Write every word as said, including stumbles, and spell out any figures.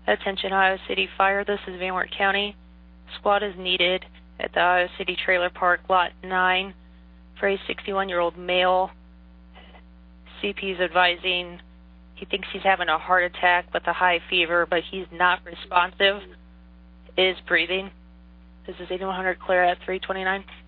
Attention Iowa City Fire, this is Van Wert County. Squad is needed at the Iowa City Trailer Park, Lot nine, for a sixty-one-year-old male. C P is advising he thinks he's having a heart attack with a high fever, but he's not responsive, is breathing. This is eighty-one hundred clear at three twenty-nine.